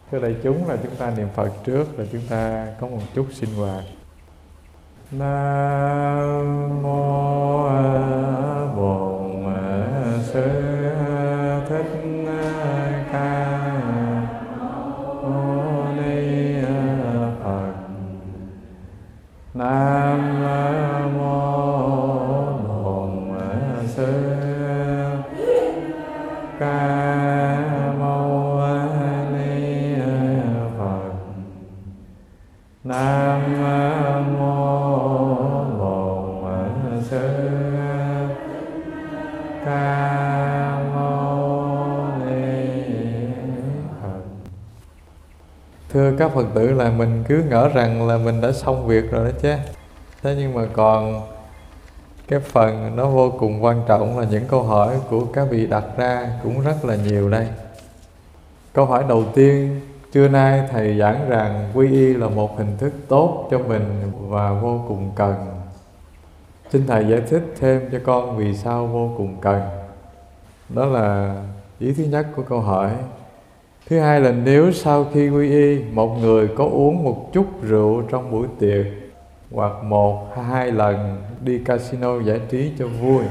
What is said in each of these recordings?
Thưa đại chúng, là chúng ta niệm Phật trước, là chúng ta có một chút sinh hoạt. Nam mô Bổn Sư Thích Ca Mâu Ni Phật. Nam mô Bổn Sư Ca Mâu Ni Phật. Nam mô Bổn Sư Ca Mâu Ni Phật. Thưa các Phật tử, là mình cứ ngỡ rằng là mình đã xong việc rồi đó chứ. Thế nhưng mà còn cái phần nó vô cùng quan trọng là những câu hỏi của các vị đặt ra cũng rất là nhiều đây. Câu hỏi đầu tiên, trưa nay Thầy giảng rằng quy y là một hình thức tốt cho mình và vô cùng cần. Xin Thầy giải thích thêm cho con vì sao vô cùng cần. Đó là ý thứ nhất của câu hỏi. Thứ hai là nếu sau khi quy y, một người có uống một chút rượu trong buổi tiệc, hoặc một hai lần đi casino giải trí cho vui,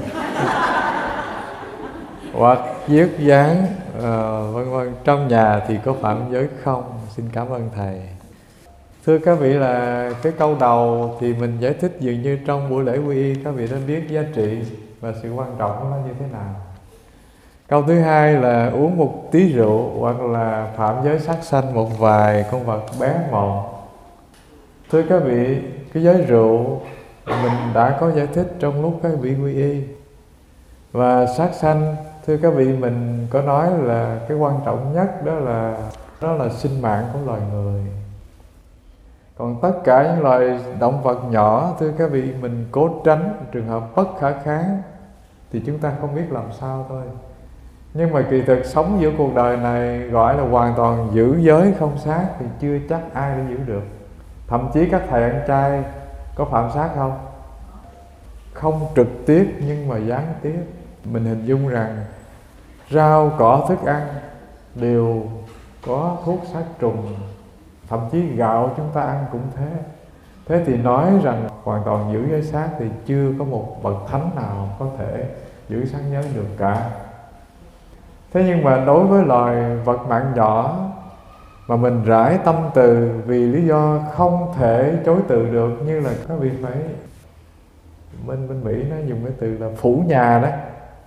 hoặc giết giáng vân vân trong nhà, thì có phạm giới không? Xin cảm ơn Thầy. Thưa các vị, là cái câu đầu thì mình giải thích dường như trong buổi lễ quy y các vị đã biết giá trị và sự quan trọng của nó như thế nào. Câu thứ hai là uống một tí rượu hoặc là phạm giới sát sanh một vài con vật bé mọn. Thưa các vị, cái giới rượu mình đã có giải thích trong lúc các vị quy y. Và sát sanh, thưa các vị, mình có nói là cái quan trọng nhất đó là sinh mạng của loài người. Còn tất cả những loài động vật nhỏ, thưa các vị, mình cố tránh trường hợp bất khả kháng thì chúng ta không biết làm sao thôi. Nhưng mà kỳ thực sống giữa cuộc đời này gọi là hoàn toàn giữ giới không sát thì chưa chắc ai đã giữ được. Thậm chí các thầy ăn chay có phạm sát không? Không trực tiếp nhưng mà gián tiếp. Mình hình dung rằng rau cỏ thức ăn đều có thuốc sát trùng, thậm chí gạo chúng ta ăn cũng thế. Thế thì nói rằng hoàn toàn giữ giới sát thì chưa có một bậc thánh nào có thể giữ sát giới được cả. Thế nhưng mà đối với loài vật mạng nhỏ mà mình rải tâm từ vì lý do không thể chối từ được, như là các vị phải bên Mỹ nó dùng cái từ là phủ nhà đó,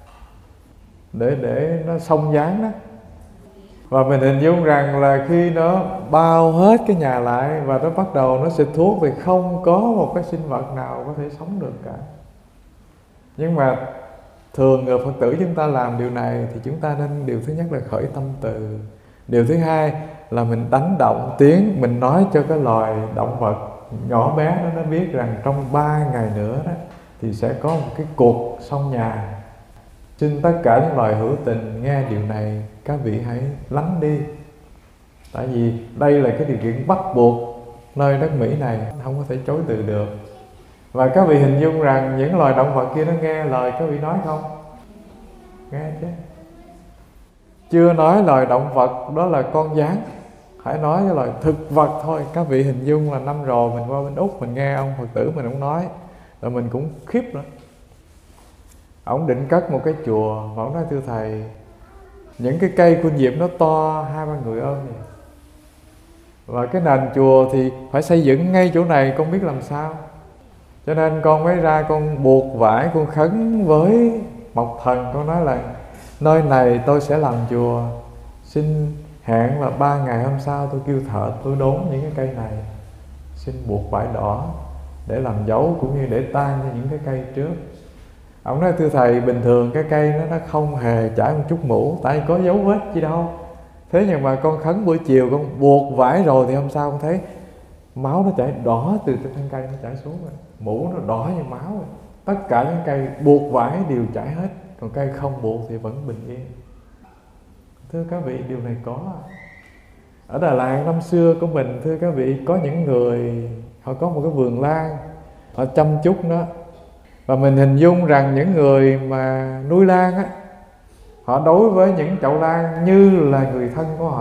để nó xông dáng đó. Và mình hình dung rằng là khi nó bao hết cái nhà lại và nó bắt đầu nó xịt thuốc thì không có một cái sinh vật nào có thể sống được cả. Nhưng mà thường người Phật tử chúng ta làm điều này thì chúng ta nên, điều thứ nhất là khởi tâm từ. Điều thứ hai là mình đánh động tiếng, mình nói cho cái loài động vật nhỏ bé đó nó biết rằng trong 3 ngày nữa đó thì sẽ có một cái cuộc xông nhà. Xin tất cả những loài hữu tình nghe điều này, các vị hãy lắng đi. Tại vì đây là cái điều kiện bắt buộc nơi đất Mỹ này, không có thể chối từ được. Và các vị hình dung rằng những loài động vật kia nó nghe lời các vị nói không? Nghe chứ. Chưa nói loài động vật đó là con gián, hãy nói cái loài thực vật thôi. Các vị hình dung là năm rồi mình qua bên Úc, mình nghe ông Phật tử mình cũng nói, rồi mình cũng khiếp nữa. Ông định cất một cái chùa và ông nói thưa Thầy, những cái cây khuynh diệp nó to 2-3 người ôm vậy. Và cái nền chùa thì phải xây dựng ngay chỗ này, con biết làm sao. Cho nên con mới ra con buộc vải, con khấn với Mộc Thần, con nói là nơi này tôi sẽ làm chùa, xin hẹn là 3 ngày hôm sau tôi kêu thợ tôi đốn những cái cây này, xin buộc vải đỏ để làm dấu cũng như để tang cho những cái cây trước. Ông nói thưa Thầy, bình thường cái cây nó không hề chảy một chút mũ, tại có dấu vết gì đâu. Thế nhưng mà con khấn buổi chiều con buộc vải rồi thì hôm sau con thấy máu nó chảy đỏ từ cái thân cây nó chảy xuống rồi, mũ nó đỏ như máu rồi. Tất cả những cây buộc vải đều chảy hết, còn cây không buộc thì vẫn bình yên. Thưa các vị, điều này có ở Đà Lạt năm xưa của mình. Thưa các vị, có những người họ có một cái vườn lan, họ chăm chút nó. Và mình hình dung rằng những người mà nuôi lan á, họ đối với những chậu lan như là người thân của họ.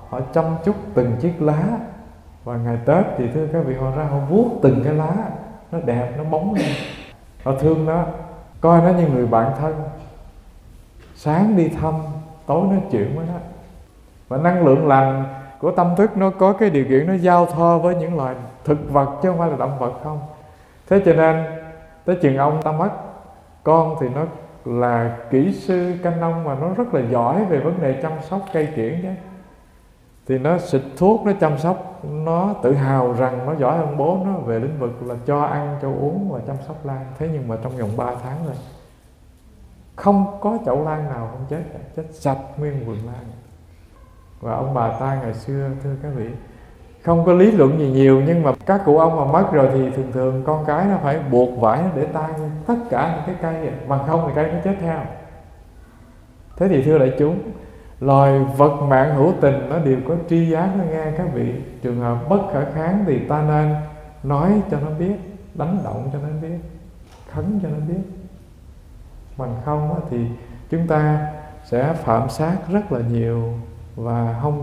họ chăm chút từng chiếc lá. Và ngày Tết thì thưa các vị, họ ra họ vuốt từng cái lá, nó đẹp, nó bóng lên. Họ thương nó, coi nó như người bạn thân. Sáng đi thăm, tối nói chuyện với nó. Và năng lượng lành của tâm thức nó có cái điều kiện nó giao thoa với những loài thực vật chứ không phải là động vật không. Thế cho nên tới chừng ông ta mất, con thì nó là kỹ sư canh nông mà nó rất là giỏi về vấn đề chăm sóc cây kiểng chứ. Thì nó xịt thuốc, nó chăm sóc, nó tự hào rằng nó giỏi hơn bố nó về lĩnh vực là cho ăn, cho uống và chăm sóc lan. Thế nhưng mà trong vòng 3 tháng rồi, không có chậu lan nào không chết cả, chết sạch nguyên vườn lan. Và ông bà ta ngày xưa thưa các vị, không có lý luận gì nhiều, nhưng mà các cụ ông mà mất rồi thì thường thường con cái nó phải buộc vải để tan tất cả những cái cây, bằng không thì cây nó chết theo. Thế thì thưa đại chúng, loài vật mạng hữu tình nó đều có tri giác nó nghe các vị. Trường hợp bất khả kháng thì ta nên nói cho nó biết, đánh động cho nó biết, khấn cho nó biết. Bằng không thì chúng ta sẽ phạm sát rất là nhiều và không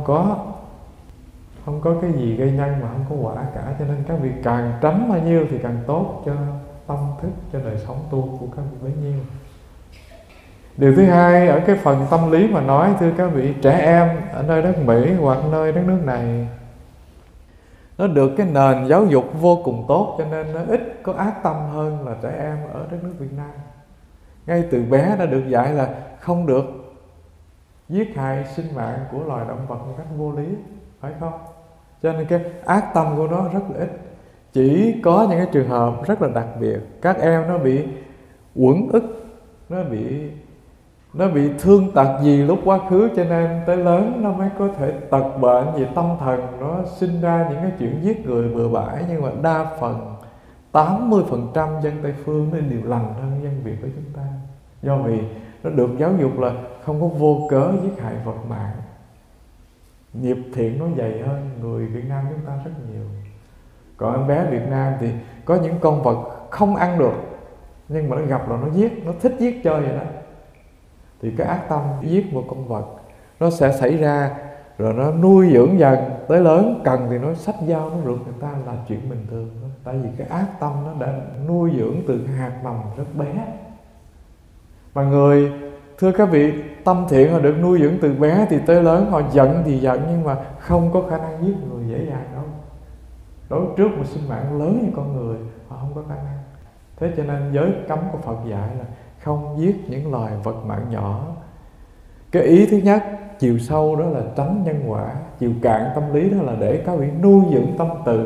có cái gì gây nhân mà không có quả cả. Cho nên các vị càng tránh bao nhiêu thì càng tốt cho tâm thức, cho đời sống tu của các vị bấy nhiêu. Điều thứ hai, ở cái phần tâm lý mà nói, thưa các vị, trẻ em ở nơi đất Mỹ hoặc nơi đất nước này nó được cái nền giáo dục vô cùng tốt, cho nên nó ít có ác tâm hơn là trẻ em ở đất nước Việt Nam. Ngay từ bé đã được dạy là không được giết hại sinh mạng của loài động vật một cách vô lý, phải không? Cho nên cái ác tâm của nó rất là ít. Chỉ có những cái trường hợp rất là đặc biệt, các em nó bị uẩn ức, nó bị thương tật gì lúc quá khứ, cho nên tới lớn nó mới có thể tật bệnh về tâm thần, nó sinh ra những cái chuyện giết người bừa bãi. Nhưng mà đa phần 80% dân Tây Phương nó đều lành hơn dân Việt của chúng ta, do vì nó được giáo dục là không có vô cớ giết hại vật mạng. Nghiệp thiện nó dày hơn người Việt Nam chúng ta rất nhiều. Còn em bé Việt Nam thì có những con vật không ăn được, nhưng mà nó gặp là nó giết, nó thích giết chơi vậy đó. Thì cái ác tâm giết một con vật nó sẽ xảy ra, rồi nó nuôi dưỡng dần, tới lớn cần thì nó xách dao nó rượt người ta là chuyện bình thường thôi. Tại vì cái ác tâm nó đã nuôi dưỡng từ cái hạt mầm rất bé. Mà người, thưa các vị, tâm thiện họ được nuôi dưỡng từ bé thì tới lớn họ giận thì giận, nhưng mà không có khả năng giết người dễ dàng đâu. Đối trước một sinh mạng lớn như con người, họ không có khả năng. Thế cho nên giới cấm của Phật dạy là không giết những loài vật mạng nhỏ. Cái ý thứ nhất, chiều sâu đó là tránh nhân quả, chiều cạn tâm lý đó là để các vị nuôi dưỡng tâm từ.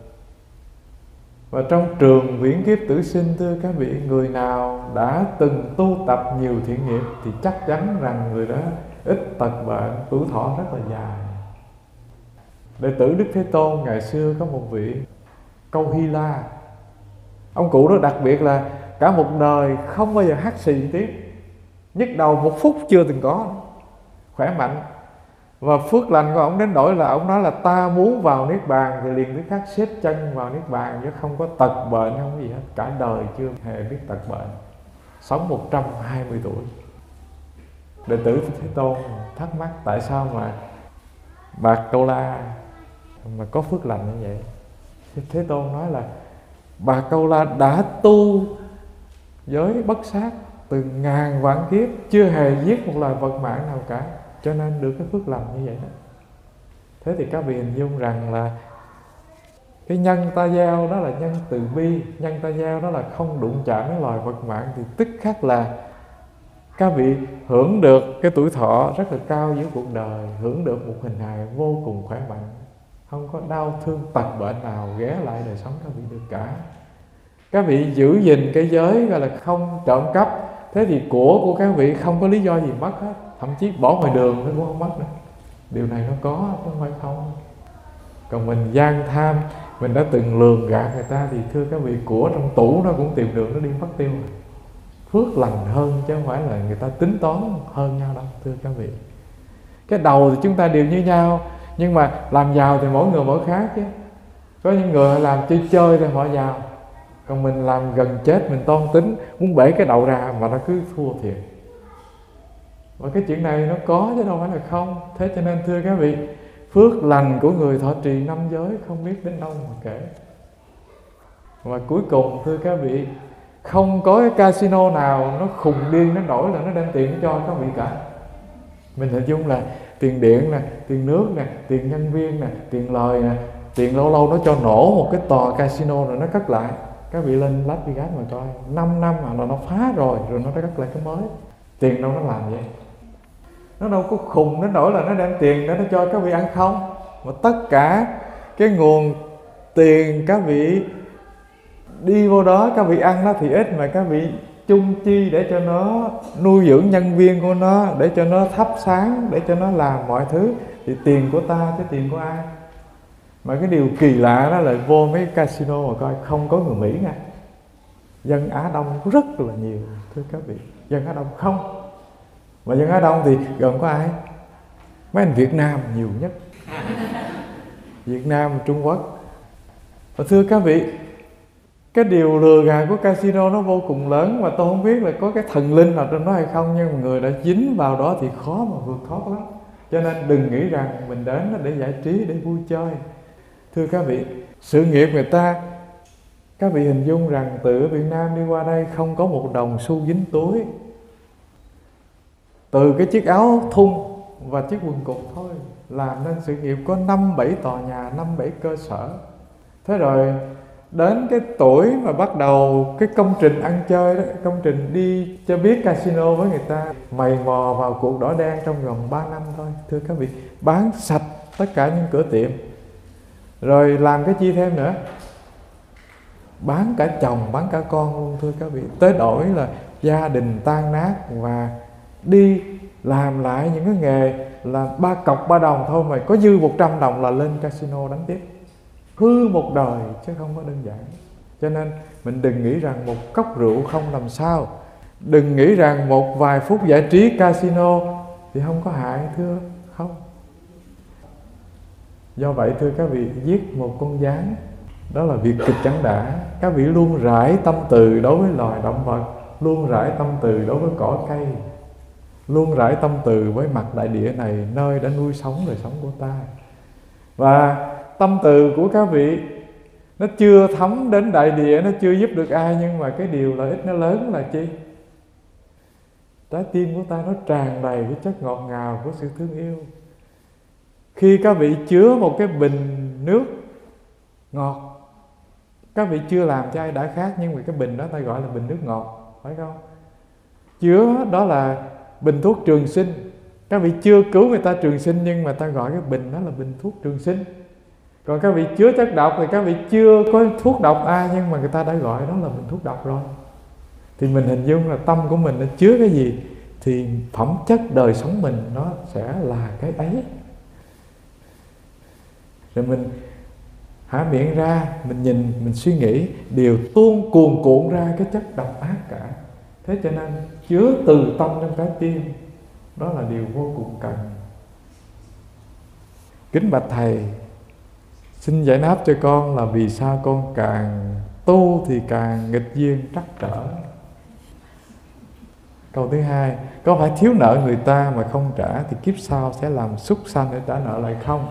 Và trong trường viễn kiếp tử sinh, thưa các vị, người nào đã từng tu tập nhiều thiện nghiệp thì chắc chắn rằng người đó ít tật bệnh, tuổi thọ rất là dài. Đệ tử Đức Thế Tôn ngày xưa có một vị Câu Hy La. Ông cụ đó đặc biệt là cả một đời không bao giờ hắt xì tiếp, nhức đầu một phút chưa từng có, khỏe mạnh. Và phước lành của ông đến đổi là ông nói là ta muốn vào Niết Bàn thì liền tức khắc xếp chân vào Niết Bàn, chứ không có tật bệnh, không có gì hết. Cả đời chưa hề biết tật bệnh, sống 120 tuổi. Đệ tử Thế Tôn thắc mắc tại sao mà Bà Câu La mà có phước lành như vậy. Thế Tôn nói là Bà Câu La đã tu giới bất sát từ ngàn vạn kiếp, chưa hề giết một loài vật mạng nào cả, cho nên được cái phước lành như vậy đó. Thế thì các vị hình dung rằng là cái nhân ta gieo đó là nhân từ bi, nhân ta gieo đó là không đụng chạm đến loài vật mạng, thì tức khắc là các vị hưởng được cái tuổi thọ rất là cao giữa cuộc đời, hưởng được một hình hài vô cùng khỏe mạnh, không có đau thương tật bệnh nào ghé lại đời sống các vị được cả. Các vị giữ gìn cái giới gọi là không trộm cắp, thế thì của các vị không có lý do gì mất hết, thậm chí bỏ ngoài đường nó cũng không mất nữa. Điều này nó có, chứ không phải không. Còn mình gian tham, mình đã từng lường gạt người ta thì thưa các vị, của trong tủ nó cũng tìm đường nó đi mất tiêu. Phước lành hơn chứ không phải là người ta tính toán hơn nhau đâu, thưa các vị. Cái đầu thì chúng ta đều như nhau, nhưng mà làm giàu thì mỗi người mỗi khác chứ. Có những người làm chơi chơi thì họ giàu, còn mình làm gần chết, mình toan tính muốn bể cái đầu ra mà nó cứ thua thiệt. Và cái chuyện này nó có chứ đâu phải là không. Thế cho nên thưa các vị, phước lành của người thọ trì 5 giới không biết đến đâu mà kể. Và cuối cùng thưa các vị, không có cái casino nào nó khùng điên nó nổi là nó đem tiền cho các vị cả. Mình hình dung là tiền điện nè, tiền nước nè, tiền nhân viên nè, tiền lời nè, tiền lâu lâu nó cho nổ một cái tòa casino rồi nó cất lại. Các vị lên Las Vegas mà coi, 5 năm mà nó phá rồi nó đã cất lại cái mới. Tiền đâu nó làm vậy? Nó đâu có khùng nó nổi là nó đem tiền để nó cho các vị ăn không. Mà tất cả cái nguồn tiền các vị đi vô đó, các vị ăn nó thì ít, mà các vị chung chi để cho nó nuôi dưỡng nhân viên của nó, để cho nó thắp sáng, để cho nó làm mọi thứ, thì tiền của ta chứ tiền của ai. Mà cái điều kỳ lạ đó là vô mấy casino mà coi không có người Mỹ nha, dân Á Đông rất là nhiều thưa các vị. Dân Á Đông không. Mà dân Á Đông thì gồm có ai? Mấy anh Việt Nam nhiều nhất. Việt Nam, Trung Quốc. Và thưa các vị, cái điều lừa gạt của casino nó vô cùng lớn, mà tôi không biết là có cái thần linh nào trên đó hay không, nhưng mà người đã dính vào đó thì khó mà vượt thoát lắm. Cho nên đừng nghĩ rằng mình đến để giải trí, để vui chơi. Thưa các vị, sự nghiệp người ta, các vị hình dung rằng từ Việt Nam đi qua đây không có một đồng xu dính túi, từ cái chiếc áo thun và chiếc quần cụt thôi làm nên sự nghiệp có 5-7 tòa nhà, 5-7 cơ sở. Thế rồi đến cái tuổi mà bắt đầu cái công trình ăn chơi đó, công trình đi cho biết casino với người ta, mày mò vào cuộc đỏ đen trong vòng 3 năm thôi. Thưa các vị, bán sạch tất cả những cửa tiệm. Rồi làm cái chi thêm nữa? Bán cả chồng, bán cả con luôn thưa các vị. Tới đổi là gia đình tan nát và đi làm lại những cái nghề là 3 cọc 3 đồng thôi, mà có dư 100 đồng là lên casino đánh tiếp. Hư một đời chứ không có đơn giản. Cho nên mình đừng nghĩ rằng một cốc rượu không làm sao, đừng nghĩ rằng một vài phút giải trí casino thì không có hại, thưa không. Do vậy thưa các vị, giết một con gián đó là việc kịch chẳng đã. Các vị luôn rải tâm từ đối với loài động vật, luôn rải tâm từ đối với cỏ cây, luôn rải tâm từ với mặt đại địa này, nơi đã nuôi sống đời sống của ta. Và tâm từ của các vị nó chưa thấm đến đại địa, nó chưa giúp được ai, nhưng mà cái điều lợi ích nó lớn là chi? Trái tim của ta nó tràn đầy cái chất ngọt ngào của sự thương yêu. Khi các vị chứa một cái bình nước ngọt, các vị chưa làm cho ai đã khát, nhưng mà cái bình đó ta gọi là bình nước ngọt, phải không? Chứa đó là bình thuốc trường sinh. Các vị chưa cứu người ta trường sinh, nhưng mà ta gọi cái bình đó là bình thuốc trường sinh. Còn các vị chứa chất độc thì các vị chưa có thuốc độc ai, nhưng mà người ta đã gọi đó là bình thuốc độc rồi. Thì mình hình dung là tâm của mình nó chứa cái gì thì phẩm chất đời sống mình nó sẽ là cái ấy. Rồi mình há miệng ra, mình nhìn, mình suy nghĩ, đều tuôn cuồn cuộn ra cái chất độc ác cả. Thế cho nên chứa từ tâm trong trái tim, đó là điều vô cùng cần. Kính bạch Thầy, xin giải đáp cho con là vì sao con càng tu thì càng nghịch duyên trắc trở. Câu thứ hai, có phải thiếu nợ người ta mà không trả thì kiếp sau sẽ làm súc sanh để trả nợ lại không?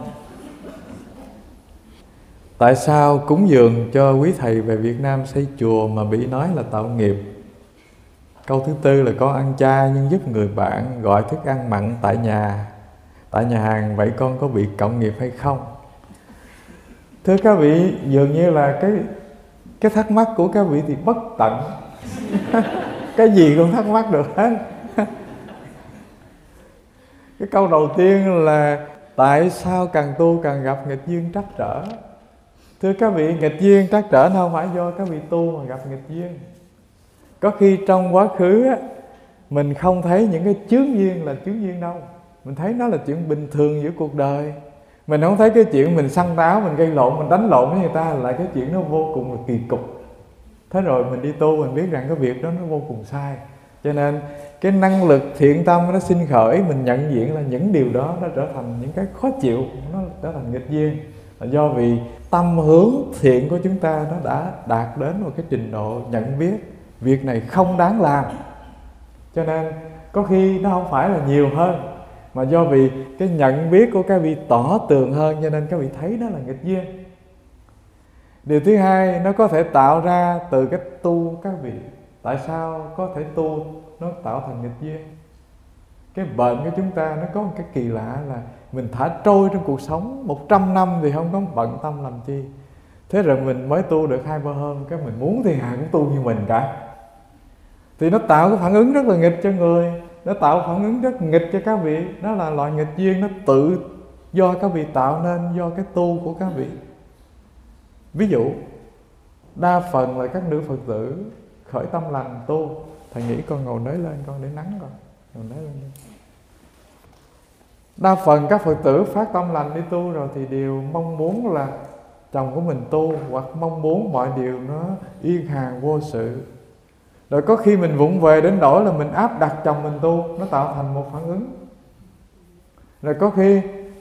Tại sao cúng dường cho quý thầy về Việt Nam xây chùa mà bị nói là tạo nghiệp? Câu thứ tư là con ăn chay nhưng giúp người bạn gọi thức ăn mặn tại nhà hàng, vậy con có bị cộng nghiệp hay không? Thưa các vị, dường như là cái thắc mắc của các vị thì bất tận. Cái gì cũng thắc mắc được hết. Cái câu đầu tiên là tại sao càng tu càng gặp nghịch duyên trắc trở? Thưa các vị, nghịch duyên trắc trở nó không phải do các vị tu mà gặp nghịch duyên. Có khi trong quá khứ á, mình không thấy những cái chướng duyên là chướng duyên đâu. Mình thấy nó là chuyện bình thường giữa cuộc đời. Mình không thấy cái chuyện mình săn táo, mình gây lộn, mình đánh lộn với người ta là cái chuyện nó vô cùng là kỳ cục. Thế rồi mình đi tu, mình biết rằng cái việc đó nó vô cùng sai. Cho nên cái năng lực thiện tâm nó sinh khởi, mình nhận diện là những điều đó nó trở thành những cái khó chịu, nó trở thành nghịch duyên. Là do vì tâm hướng thiện của chúng ta nó đã đạt đến một cái trình độ nhận biết việc này không đáng làm. Cho nên có khi nó không phải là nhiều hơn, mà do vì cái nhận biết của các vị tỏ tường hơn, cho nên các vị thấy đó là nghịch duyên. Điều thứ hai, nó có thể tạo ra từ cái tu các vị. Tại sao có thể tu nó tạo thành nghịch duyên? Cái bệnh của chúng ta nó có một cái kỳ lạ là mình thả trôi trong cuộc sống 100 năm thì không có bận tâm làm chi. Thế rồi mình mới tu được 2-3 hôm, cái mình muốn thì ai cũng tu như mình cả. Thì nó tạo cái phản ứng rất là nghịch cho người, nó tạo phản ứng rất nghịch cho các vị. Nó là loại nghịch duyên, nó tự do các vị tạo nên, do cái tu của các vị. Ví dụ, đa phần là các nữ Phật tử khởi tâm lành tu. Thầy nghĩ con ngồi nới lên con để nắng con. Ngồi nới lên đi. Đa phần các Phật tử phát tâm lành đi tu rồi thì đều mong muốn là chồng của mình tu, hoặc mong muốn mọi điều nó yên hàng vô sự. Rồi có khi mình vụng về đến nỗi là mình áp đặt chồng mình tu, nó tạo thành một phản ứng. Rồi có khi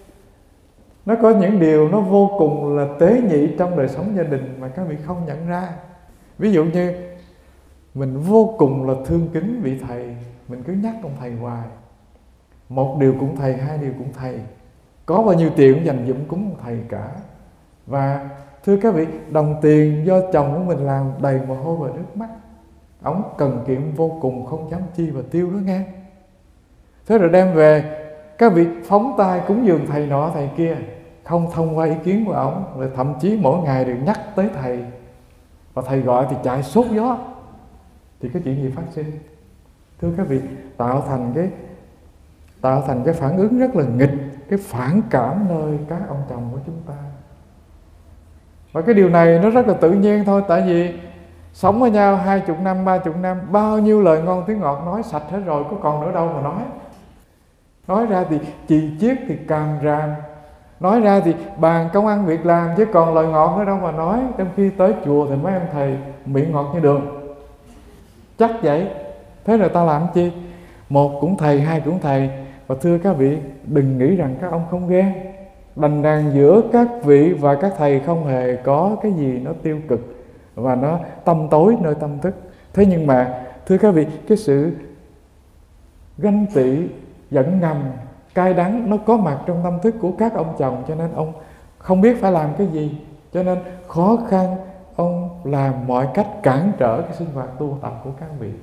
nó có những điều nó vô cùng là tế nhị trong đời sống gia đình mà các vị không nhận ra. Ví dụ như mình vô cùng là thương kính vị thầy, mình cứ nhắc ông thầy hoài. Một điều cũng thầy, hai điều cũng thầy. Có bao nhiêu tiền cũng dành dụm cúng ông thầy cả. Và thưa các vị, đồng tiền do chồng của mình làm đầy mồ hôi và nước mắt. Ông cần kiệm vô cùng, không dám chi và tiêu đó nghe. Thế rồi đem về, các vị phóng tay cúng dường thầy nọ thầy kia, không thông qua ý kiến của ông. Rồi thậm chí mỗi ngày đều nhắc tới thầy, và thầy gọi thì chạy sốt gió. Thì cái chuyện gì phát sinh? Thưa các vị, tạo thành cái phản ứng rất là nghịch, cái phản cảm nơi các ông chồng của chúng ta. Và cái điều này nó rất là tự nhiên thôi. Tại vì sống với nhau 20 năm, 30 năm, bao nhiêu lời ngon tiếng ngọt nói sạch hết rồi, có còn nữa đâu mà nói. Nói ra thì chì chiết thì càm ràm, nói ra thì bàn công ăn việc làm, chứ còn lời ngọt nữa đâu mà nói. Trong khi tới chùa thì mấy ông thầy miệng ngọt như đường, chắc vậy. Thế rồi ta làm chi? Một cũng thầy, hai cũng thầy. Và thưa các vị, đừng nghĩ rằng các ông không ghen. Đành rằng giữa các vị và các thầy không hề có cái gì nó tiêu cực và nó tâm tối nơi tâm thức. Thế nhưng mà thưa các vị, cái sự ganh tị, giận ngầm, cay đắng nó có mặt trong tâm thức của các ông chồng, cho nên ông không biết phải làm cái gì, cho nên khó khăn ông làm mọi cách cản trở cái sinh hoạt tu tập của các vị.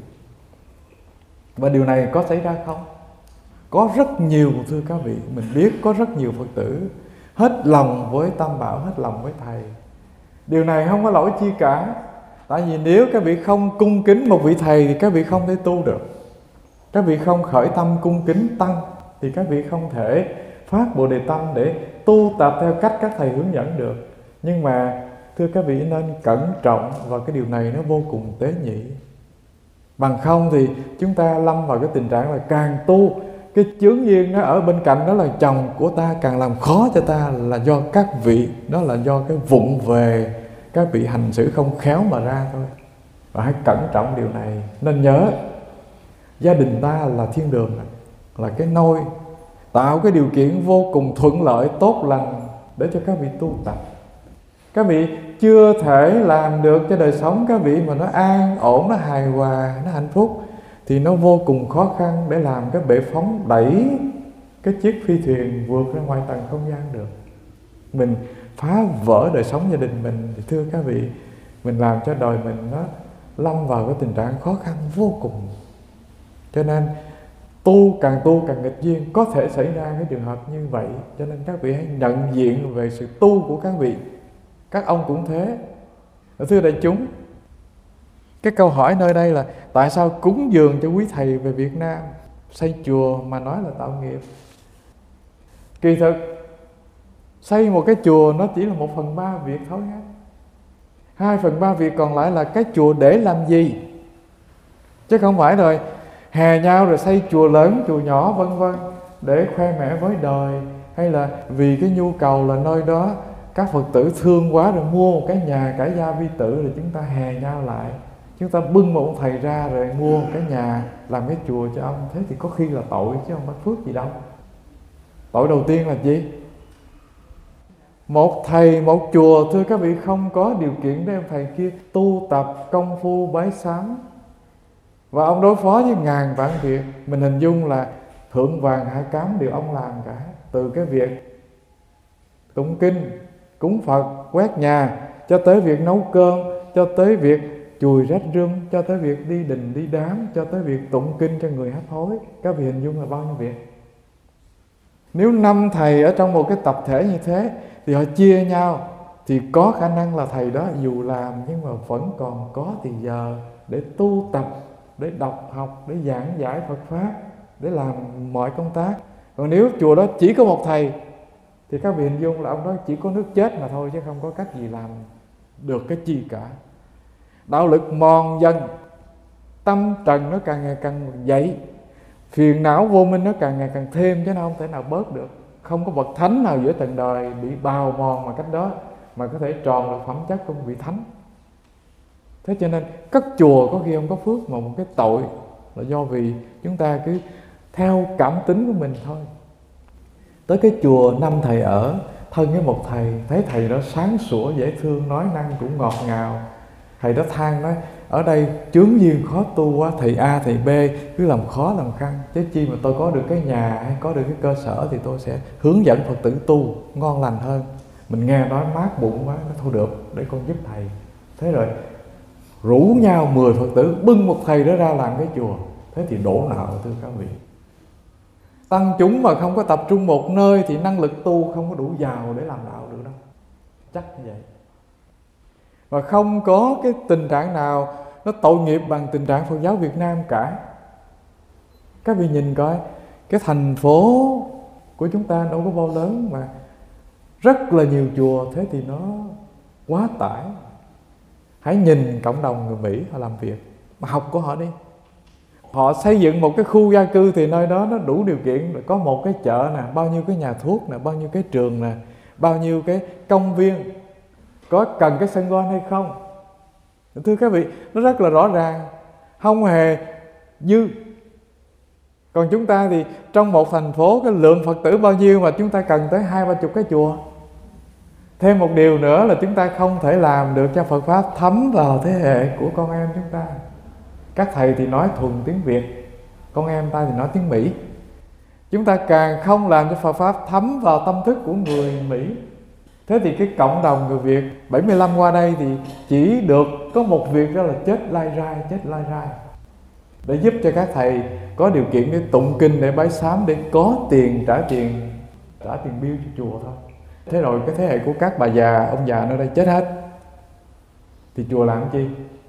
Và điều này có xảy ra không? Có rất nhiều, thưa các vị. Mình biết có rất nhiều Phật tử hết lòng với Tam Bảo, hết lòng với thầy. Điều này không có lỗi chi cả. Tại vì nếu các vị không cung kính một vị thầy thì các vị không thể tu được. Các vị không khởi tâm cung kính tăng thì các vị không thể phát Bồ Đề tâm để tu tập theo cách các thầy hướng dẫn được. Nhưng mà thưa các vị nên cẩn trọng, và cái điều này nó vô cùng tế nhị. Bằng không thì chúng ta lâm vào cái tình trạng là càng tu, cái chướng duyên nó ở bên cạnh đó là chồng của ta càng làm khó cho ta, là do các vị, đó là do cái vụng về các vị hành xử không khéo mà ra thôi. Và hãy cẩn trọng điều này. Nên nhớ, gia đình ta là thiên đường, là cái nôi tạo cái điều kiện vô cùng thuận lợi, tốt lành để cho các vị tu tập. Các vị chưa thể làm được cho đời sống các vị mà nó an ổn, nó hài hòa, nó hạnh phúc, thì nó vô cùng khó khăn để làm cái bệ phóng đẩy cái chiếc phi thuyền vượt ra ngoài tầng không gian được. Mình phá vỡ đời sống gia đình mình thì thưa các vị, mình làm cho đời mình nó lâm vào cái tình trạng khó khăn vô cùng. Cho nên tu càng nghịch duyên, có thể xảy ra cái trường hợp như vậy. Cho nên các vị hãy nhận diện về sự tu của các vị. Các ông cũng thế. Thưa đại chúng, cái câu hỏi nơi đây là tại sao cúng dường cho quý thầy về Việt Nam, xây chùa mà nói là tạo nghiệp? Kỳ thực xây một cái chùa nó chỉ là 1/3 việc thôi ha. 2/3 việc còn lại là cái chùa để làm gì, chứ không phải rồi hè nhau rồi xây chùa lớn chùa nhỏ vân vân để khoe mẽ với đời, hay là vì cái nhu cầu là nơi đó các Phật tử thương quá rồi mua một cái nhà cả gia vi tử, rồi chúng ta hè nhau lại, chúng ta bưng một ông thầy ra rồi mua một cái nhà làm cái chùa cho ông. Thế thì có khi là tội chứ không phải phước gì đâu. Tội đầu tiên là gì? Một thầy, một chùa, thưa các vị, không có điều kiện để ông thầy kia tu tập công phu bái sám, và ông đối phó với ngàn vạn việc. Mình hình dung là thượng vàng hạ cám đều ông làm cả. Từ cái việc tụng kinh, cúng Phật, quét nhà, cho tới việc nấu cơm, cho tới việc chùi rách rưm, cho tới việc đi đình đi đám, cho tới việc tụng kinh cho người hấp hối. Các vị hình dung là bao nhiêu việc. Nếu 5 thầy ở trong một cái tập thể như thế thì họ chia nhau, thì có khả năng là thầy đó dù làm nhưng mà vẫn còn có thì giờ để tu tập, để đọc học, để giảng giải Phật Pháp, để làm mọi công tác. Còn nếu chùa đó chỉ có một thầy thì các vị hình dung là ông đó chỉ có nước chết mà thôi, chứ không có cách gì làm được cái chi cả. Đạo lực mòn dần, tâm trần nó càng ngày càng dậy, phiền não vô minh nó càng ngày càng thêm, chứ nó không thể nào bớt được. Không có bậc thánh nào giữa trần đời bị bào mòn mà cách đó mà có thể tròn được phẩm chất của một vị thánh. Thế cho nên cất chùa có khi không có phước, mà một cái tội là do vì chúng ta cứ theo cảm tính của mình thôi. Tới cái chùa 5 thầy ở, thân với một thầy, thấy thầy đó sáng sủa dễ thương, nói năng cũng ngọt ngào. Thầy đó than nói ở đây chướng duyên khó tu quá, thầy A thầy B cứ làm khó làm khăn, chứ chi mà tôi có được cái nhà hay có được cái cơ sở thì tôi sẽ hướng dẫn Phật tử tu ngon lành hơn. Mình nghe nói mát bụng quá, nó thôi được, để con giúp thầy. Thế rồi rủ nhau 10 Phật tử bưng một thầy đó ra làm cái chùa. Thế thì đổ nợ thưa các vị. Tăng chúng mà không có tập trung một nơi thì năng lực tu không có đủ giàu để làm đạo được đâu. Chắc như vậy. Và không có cái tình trạng nào nó tội nghiệp bằng tình trạng Phật giáo Việt Nam cả. Các vị nhìn coi, cái thành phố của chúng ta đâu có bao lớn mà rất là nhiều chùa, thế thì nó quá tải. Hãy nhìn cộng đồng người Mỹ họ làm việc, mà học của họ đi. Họ xây dựng một cái khu gia cư thì nơi đó nó đủ điều kiện, có một cái chợ nè, bao nhiêu cái nhà thuốc nè, bao nhiêu cái trường nè, bao nhiêu cái công viên. Có cần cái sân golf hay không? Thưa các vị, nó rất là rõ ràng, không hề dư. Còn chúng ta thì trong một thành phố cái lượng Phật tử bao nhiêu mà chúng ta cần tới 20-30 cái chùa. Thêm một điều nữa là chúng ta không thể làm được cho Phật Pháp thấm vào thế hệ của con em chúng ta. Các thầy thì nói thuần tiếng Việt, con em ta thì nói tiếng Mỹ. Chúng ta càng không làm cho Phật Pháp thấm vào tâm thức của người Mỹ. Thế thì cái cộng đồng người Việt 75 qua đây thì chỉ được có một việc, đó là chết lai rai, để giúp cho các thầy có điều kiện để tụng kinh, để bái sám, để có tiền trả tiền bill cho chùa thôi. Thế rồi cái thế hệ của các bà già, ông già nơi đây chết hết thì chùa làm chi?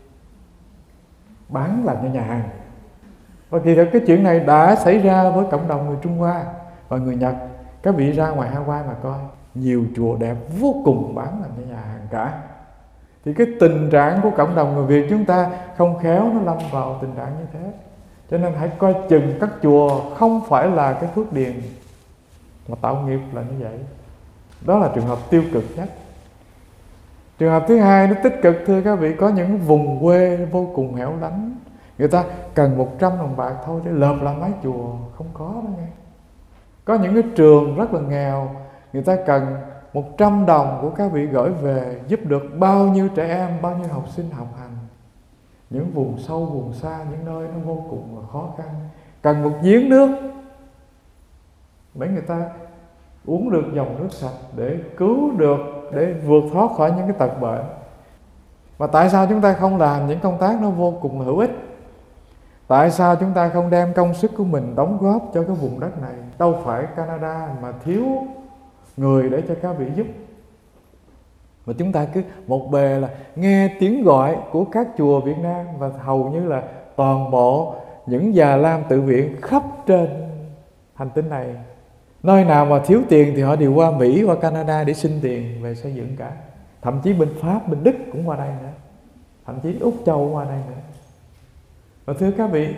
Bán làm cho nhà hàng. Và kỳ thực cái chuyện này đã xảy ra với cộng đồng người Trung Hoa và người Nhật. Các vị ra ngoài Hawaii mà coi, nhiều chùa đẹp vô cùng bán làm cho nhà hàng cả. Thì cái tình trạng của cộng đồng người Việt chúng ta không khéo nó lâm vào tình trạng như thế. Cho nên hãy coi chừng các chùa không phải là cái phước điền mà tạo nghiệp là như vậy. Đó là trường hợp tiêu cực nhất. Trường hợp thứ hai nó tích cực, thưa các vị, có những vùng quê vô cùng hẻo lánh, người ta cần 100 đồng bạc thôi để lợp lại mái chùa, không có đó nghe. Có những cái trường rất là nghèo, người ta cần 100 đồng của các vị gửi về giúp được bao nhiêu trẻ em, bao nhiêu học sinh học hành. Những vùng sâu, vùng xa, những nơi nó vô cùng là khó khăn, cần một giếng nước để người ta uống được dòng nước sạch, để cứu được, để vượt thoát khỏi những cái tật bệnh. Và tại sao chúng ta không làm những công tác nó vô cùng hữu ích? Tại sao chúng ta không đem công sức của mình đóng góp cho cái vùng đất này? Đâu phải Canada mà thiếu người để cho các vị giúp. Mà chúng ta cứ một bề là nghe tiếng gọi của các chùa Việt Nam, và hầu như là toàn bộ những già lam tự viện khắp trên hành tinh này, nơi nào mà thiếu tiền thì họ đều qua Mỹ, qua Canada để xin tiền về xây dựng cả. Thậm chí bên Pháp, bên Đức cũng qua đây nữa, thậm chí Úc Châu qua đây nữa. Và thưa các vị,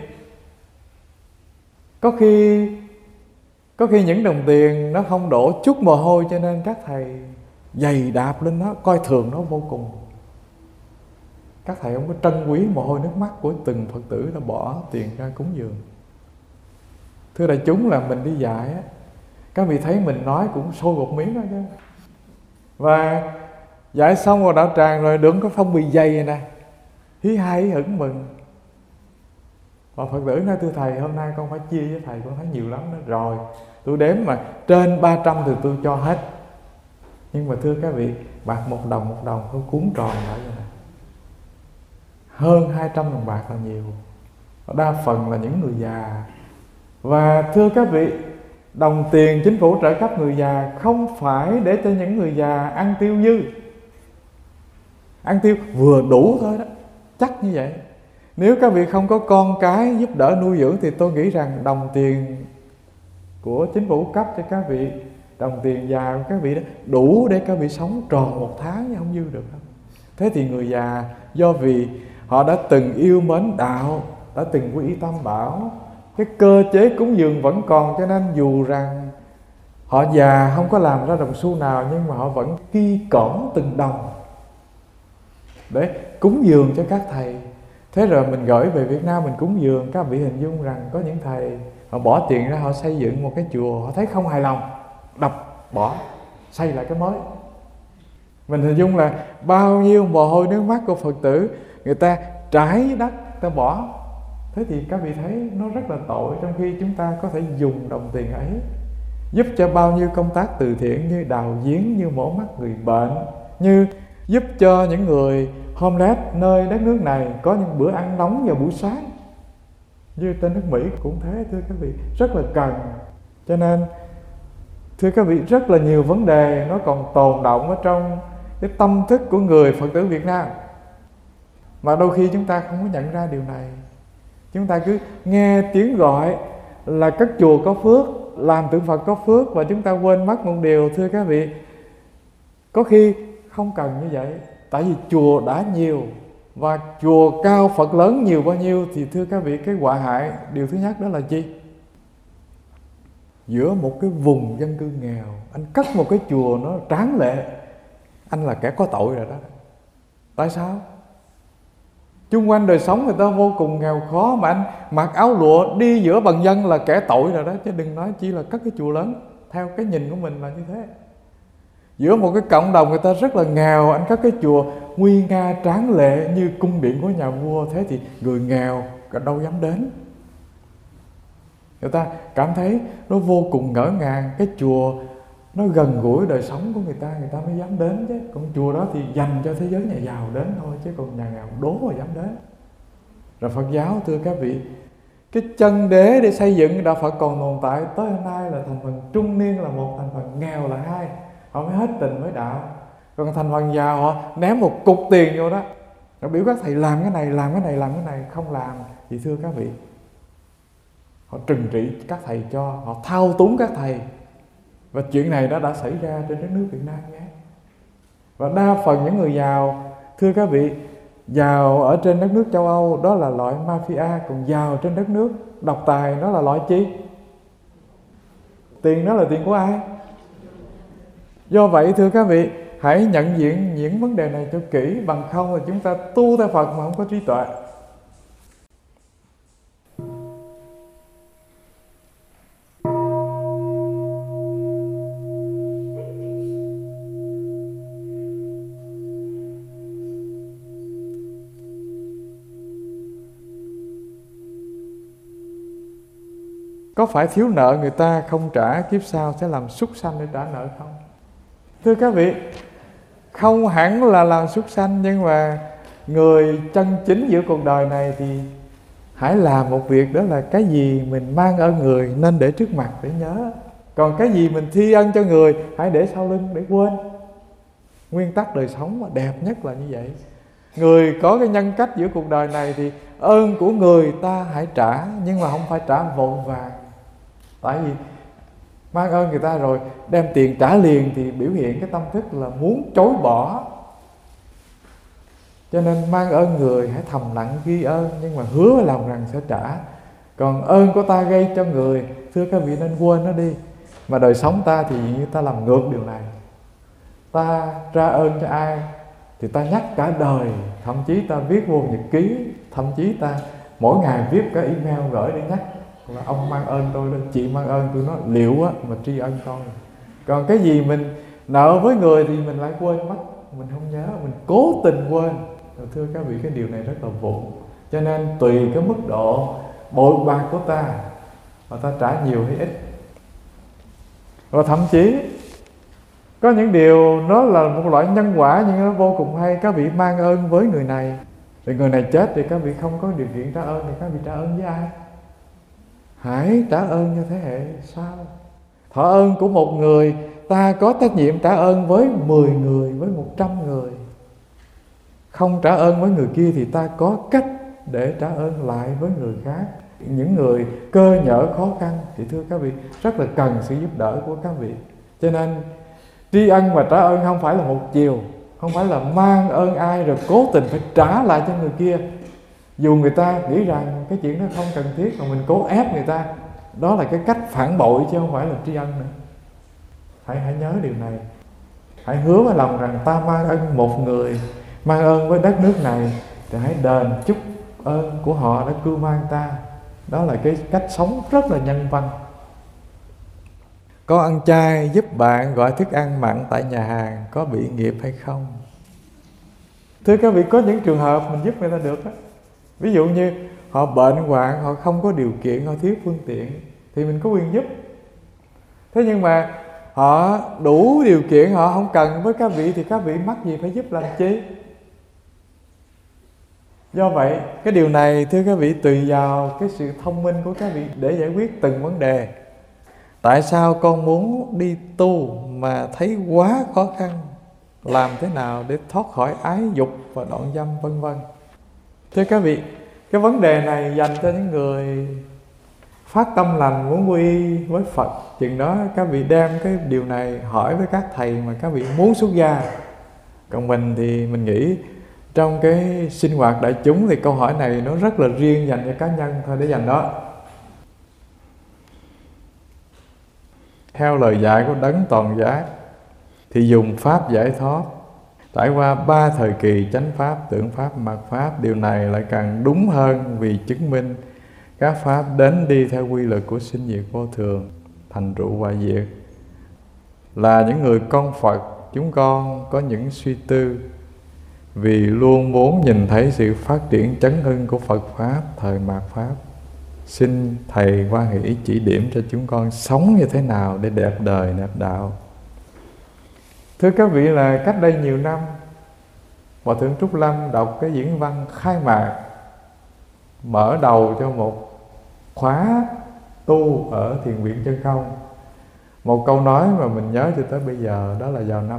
có khi những đồng tiền nó không đổ chút mồ hôi, cho nên các thầy giày đạp lên nó, coi thường nó vô cùng. Các thầy không có trân quý mồ hôi nước mắt của từng Phật tử đã bỏ tiền ra cúng dường. Thưa đại chúng, là mình đi dạy á, các vị thấy mình nói cũng sôi một miếng đó chứ. Và dạy xong rồi đạo tràng rồi, đừng có phong bì dày này nè, hí hay hửng mừng. Và Phật tử nói: thưa thầy, hôm nay con phải chia với thầy, con thấy nhiều lắm đó. Rồi tôi đếm mà trên 300 thì tôi cho hết. Nhưng mà thưa các vị, bạc một đồng tôi cuốn tròn lại vậy này. Hơn 200 đồng bạc là nhiều. Đa phần là những người già. Và thưa các vị, đồng tiền chính phủ trợ cấp người già không phải để cho những người già ăn tiêu dư, ăn tiêu vừa đủ thôi đó, chắc như vậy. Nếu các vị không có con cái giúp đỡ nuôi dưỡng thì tôi nghĩ rằng đồng tiền của chính phủ cấp cho các vị, đồng tiền già của các vị đó, đủ để các vị sống tròn một tháng chứ không dư được đâu. Thế thì người già do vì họ đã từng yêu mến đạo, đã từng quy y Tam Bảo, cái cơ chế cúng dường vẫn còn, cho nên dù rằng họ già không có làm ra đồng xu nào, nhưng mà họ vẫn ghi cõng từng đồng để cúng dường cho các thầy. Thế rồi mình gửi về Việt Nam mình cúng dường, các vị hình dung rằng có những thầy họ bỏ tiền ra, họ xây dựng một cái chùa, họ thấy không hài lòng, đập bỏ, xây lại cái mới. Mình hình dung là bao nhiêu mồ hôi nước mắt của Phật tử, người ta trải đất, ta bỏ. Thế thì các vị thấy nó rất là tội, trong khi chúng ta có thể dùng đồng tiền ấy giúp cho bao nhiêu công tác từ thiện, như đào giếng, như mổ mắt người bệnh, như giúp cho những người homeless nơi đất nước này có những bữa ăn nóng vào buổi sáng. Như trên nước Mỹ cũng thế, thưa các vị, rất là cần. Cho nên thưa các vị, rất là nhiều vấn đề nó còn tồn đọng ở trong cái tâm thức của người Phật tử Việt Nam, mà đôi khi chúng ta không có nhận ra điều này. Chúng ta cứ nghe tiếng gọi là các chùa có phước, làm tượng Phật có phước, và chúng ta quên mất một điều, thưa các vị, có khi không cần như vậy. Tại vì chùa đã nhiều, và chùa cao Phật lớn nhiều bao nhiêu, thì thưa các vị, cái họa hại điều thứ nhất đó là chi? Giữa một cái vùng dân cư nghèo, anh cất một cái chùa nó tráng lệ, anh là kẻ có tội rồi đó. Tại sao? Chung quanh đời sống người ta vô cùng nghèo khó, mà anh mặc áo lụa đi giữa bần dân là kẻ tội rồi đó, chứ đừng nói chỉ là cất cái chùa lớn. Theo cái nhìn của mình là như thế. Giữa một cái cộng đồng người ta rất là nghèo, anh cất cái chùa nguy nga tráng lệ như cung điện của nhà vua, thế thì người nghèo đâu dám đến. Người ta cảm thấy nó vô cùng ngỡ ngàng, cái chùa nó gần gũi đời sống của người ta mới dám đến chứ. Còn chùa đó thì dành cho thế giới nhà giàu đến thôi, chứ còn nhà nghèo đố mà dám đến. Rồi Phật giáo, thưa các vị, cái chân đế để xây dựng đạo Phật còn tồn tại tới hôm nay là thành phần trung niên là một, thành phần nghèo là hai. Họ mới hết tình với đạo. Còn thành phần giàu họ ném một cục tiền vô đó, họ biểu các thầy làm cái này, làm cái này, làm cái này, không làm thì thưa các vị, họ trừng trị các thầy cho, họ thao túng các thầy. Và chuyện này đã xảy ra trên đất nước Việt Nam nhé. Và đa phần những người giàu, thưa các vị, giàu ở trên đất nước châu Âu đó là loại mafia, còn giàu trên đất nước độc tài đó là loại chi? Tiền đó là tiền của ai? Do vậy thưa các vị, hãy nhận diện những vấn đề này cho kỹ, bằng không là chúng ta tu theo Phật mà không có trí tuệ. Có phải thiếu nợ người ta không trả, kiếp sau sẽ làm súc sanh để trả nợ không? Thưa các vị, không hẳn là làm súc sanh, nhưng mà người chân chính giữa cuộc đời này thì hãy làm một việc, đó là cái gì mình mang ơn người nên để trước mặt để nhớ. Còn cái gì mình thi ân cho người hãy để sau lưng để quên. Nguyên tắc đời sống mà đẹp nhất là như vậy. Người có cái nhân cách giữa cuộc đời này thì ơn của người ta hãy trả, nhưng mà không phải trả vội vàng. Tại vì mang ơn người ta rồi đem tiền trả liền thì biểu hiện cái tâm thức là muốn chối bỏ. Cho nên mang ơn người hãy thầm lặng ghi ơn, nhưng mà hứa lòng rằng sẽ trả. Còn ơn của ta gây cho người, thưa các vị, nên quên nó đi. Mà đời sống ta thì như ta làm ngược điều này. Ta tra ơn cho ai thì ta nhắc cả đời, thậm chí ta viết vô nhật ký, thậm chí ta mỗi ngày viết cả email gửi để nhắc là ông mang ơn tôi, chị mang ơn tôi, nó liệu á mà tri ân con. Còn cái gì mình nợ với người thì mình lại quên mất, mình không nhớ, mình cố tình quên. Thưa các vị, cái điều này rất là vụng. Cho nên tùy cái mức độ bội bạc của ta, và ta trả nhiều hay ít. Và thậm chí có những điều nó là một loại nhân quả nhưng nó vô cùng hay. Các vị mang ơn với người này, thì người này chết thì các vị không có điều kiện trả ơn, thì các vị trả ơn với ai? Hãy trả ơn cho thế hệ sau. Thọ ơn của một người, ta có trách nhiệm trả ơn với 10 người, với 100 người. Không trả ơn với người kia thì ta có cách để trả ơn lại với người khác. Những người cơ nhỡ khó khăn thì thưa các vị, rất là cần sự giúp đỡ của các vị. Cho nên tri ân và trả ơn không phải là một chiều, không phải là mang ơn ai rồi cố tình phải trả lại cho người kia, dù người ta nghĩ rằng cái chuyện đó không cần thiết mà mình cố ép người ta. Đó là cái cách phản bội chứ không phải là tri ân nữa. Hãy nhớ điều này. Hãy hứa với lòng rằng ta mang ơn một người, mang ơn với đất nước này, thì hãy đền chúc ơn của họ đã cưu mang ta. Đó là cái cách sống rất là nhân văn. Có ăn chay giúp bạn gọi thức ăn mặn tại nhà hàng có bị nghiệp hay không? Thưa các vị, có những trường hợp mình giúp người ta được đó. Ví dụ như họ bệnh hoạn, họ không có điều kiện, họ thiếu phương tiện, thì mình có quyền giúp. Thế nhưng mà họ đủ điều kiện, họ không cần với các vị, thì các vị mắc gì phải giúp làm chi? Do vậy, cái điều này thưa các vị, tùy vào cái sự thông minh của các vị để giải quyết từng vấn đề. Tại sao con muốn đi tu mà thấy quá khó khăn? Làm thế nào để thoát khỏi ái dục và đoạn dâm vân vân? Thưa các vị, cái vấn đề này dành cho những người phát tâm lành muốn quy với Phật. Chừng đó các vị đem cái điều này hỏi với các thầy mà các vị muốn xuất gia. Còn mình thì mình nghĩ trong cái sinh hoạt đại chúng thì câu hỏi này nó rất là riêng dành cho cá nhân thôi, để dành đó. Theo lời dạy của Đấng Toàn Giác thì dùng pháp giải thoát, trải qua 3 thời kỳ chánh pháp, tượng pháp, mạt pháp. Điều này lại càng đúng hơn vì chứng minh các pháp đến đi theo quy luật của sinh diệt vô thường, thành trụ hoại diệt. Là những người con Phật, chúng con có những suy tư vì luôn muốn nhìn thấy sự phát triển chấn hưng của Phật Pháp thời mạt Pháp. Xin Thầy Quan Hỷ chỉ điểm cho chúng con sống như thế nào để đẹp đời, đẹp đạo. Thưa các vị, là cách đây nhiều năm, Hòa Thượng Trúc Lâm đọc cái diễn văn khai mạc, mở đầu cho một khóa tu ở Thiền viện Chân Không. Một câu nói mà mình nhớ cho tới bây giờ, đó là vào năm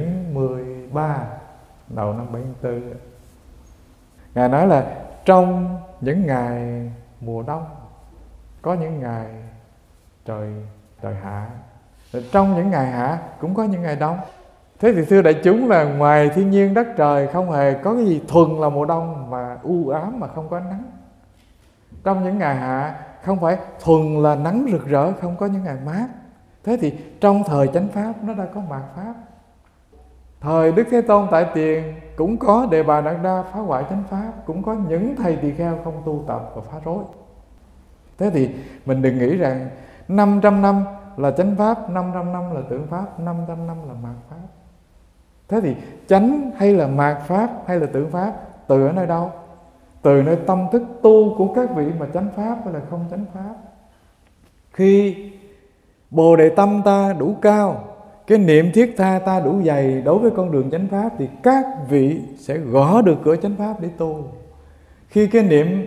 73, đầu năm 74. Ngài nói là trong những ngày mùa đông có những ngày trời hạ, trong những ngày hạ cũng có những ngày đông. Thế thì thưa đại chúng, là ngoài thiên nhiên đất trời không hề có cái gì thuần là mùa đông mà u ám mà không có ánh nắng. Trong những ngày hạ không phải thuần là nắng rực rỡ, không có những ngày mát. Thế thì trong thời chánh pháp nó đã có mạt pháp. Thời Đức Thế Tôn tại Tiền cũng có Đề Bà Đạt Đa phá hoại chánh pháp, cũng có những thầy tỳ kheo không tu tập và phá rối. Thế thì mình đừng nghĩ rằng 500 năm là chánh pháp, 500 năm là tượng pháp, 500 năm là mạt pháp. Thế thì chánh hay là mạt pháp hay là tượng pháp từ ở nơi đâu? Từ nơi tâm thức tu của các vị mà chánh pháp hay là không chánh pháp. Khi Bồ Đề tâm ta đủ cao, cái niệm thiết tha ta đủ dày đối với con đường chánh pháp, thì các vị sẽ gõ được cửa chánh pháp để tu. Khi cái niệm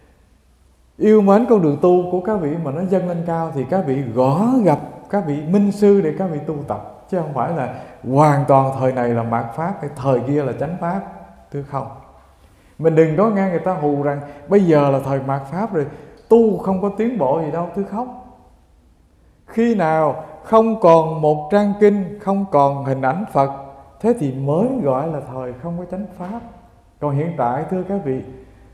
yêu mến con đường tu của các vị mà nó dâng lên cao, thì các vị gõ gặp các vị minh sư để các vị tu tập, chứ không phải là hoàn toàn thời này là mạt pháp hay thời kia là chánh pháp. Thưa không, mình đừng có nghe người ta hù rằng bây giờ là thời mạt pháp rồi, tu không có tiến bộ gì đâu. Thưa không, khi nào không còn một trang kinh, không còn hình ảnh Phật, thế thì mới gọi là thời không có chánh pháp. Còn hiện tại thưa các vị,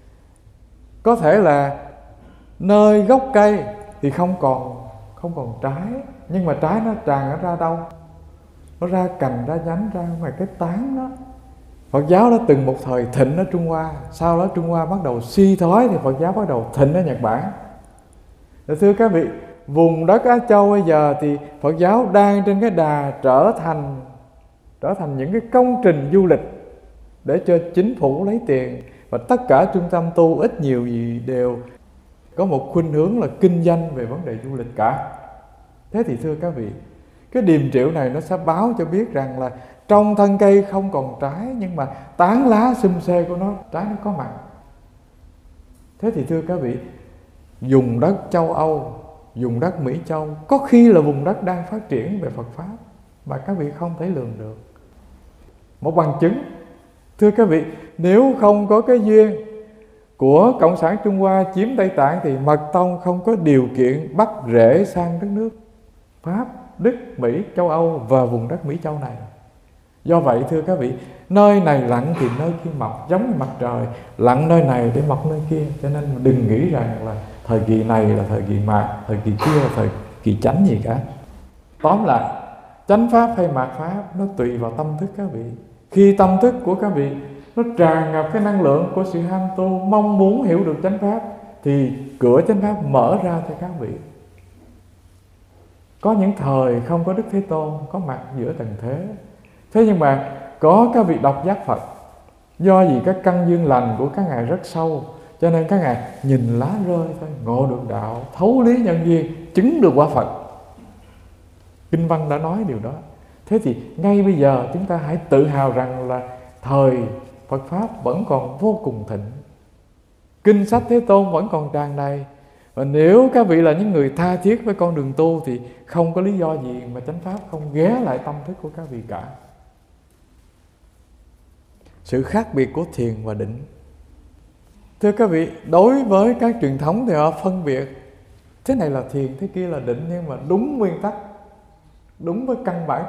có thể là nơi gốc cây thì không còn trái, nhưng mà trái nó tràn ra đâu? Nó ra cành, ra nhánh, ra ngoài cái tán đó. Phật giáo đã từng một thời thịnh ở Trung Hoa, sau đó Trung Hoa bắt đầu suy thoái thì Phật giáo bắt đầu thịnh ở Nhật Bản. Thưa các vị, vùng đất Á Châu bây giờ thì Phật giáo đang trên cái đà trở thành những cái công trình du lịch để cho chính phủ lấy tiền, và tất cả trung tâm tu ít nhiều gì đều có một khuynh hướng là kinh doanh về vấn đề du lịch cả. Thế thì thưa các vị, cái điềm triệu này nó sẽ báo cho biết rằng là trong thân cây không còn trái, nhưng mà tán lá xum xê của nó, trái nó có mặt. Thế thì thưa các vị, vùng đất châu Âu, vùng đất Mỹ Châu có khi là vùng đất đang phát triển về Phật Pháp mà các vị không thể lường được. Một bằng chứng, thưa các vị, nếu không có cái duyên của Cộng sản Trung Hoa chiếm Tây Tạng thì Mật Tông không có điều kiện bắt rễ sang đất nước Pháp, Đức, Mỹ, châu Âu và vùng đất Mỹ Châu này. Do vậy thưa các vị, nơi này lặn thì nơi kia mọc, giống như mặt trời, lặn nơi này để mọc nơi kia. Cho nên đừng nghĩ rằng là thời kỳ này là thời kỳ mạt, thời kỳ kia là thời kỳ chánh gì cả. Tóm lại, chánh pháp hay mạt pháp nó tùy vào tâm thức các vị. Khi tâm thức của các vị nó tràn ngập cái năng lượng của sự ham tu, mong muốn hiểu được chánh pháp, thì cửa chánh pháp mở ra cho các vị. Có những thời không có Đức Thế Tôn có mặt giữa trần thế, thế nhưng mà có các vị độc giác Phật. Do vì các căn duyên lành của các ngài rất sâu, cho nên các ngài nhìn lá rơi thôi, ngộ được đạo, thấu lý nhân duyên, chứng được quả Phật. Kinh văn đã nói điều đó. Thế thì ngay bây giờ chúng ta hãy tự hào rằng là thời Phật Pháp vẫn còn vô cùng thịnh, kinh sách Thế Tôn vẫn còn tràn đầy. Và nếu các vị là những người tha thiết với con đường tu thì không có lý do gì mà chánh pháp không ghé lại tâm thức của các vị cả. Sự khác biệt của thiền và định. Thưa các vị, đối với các truyền thống thì họ phân biệt thế này là thiền, thế kia là định, nhưng mà đúng nguyên tắc, đúng với căn bản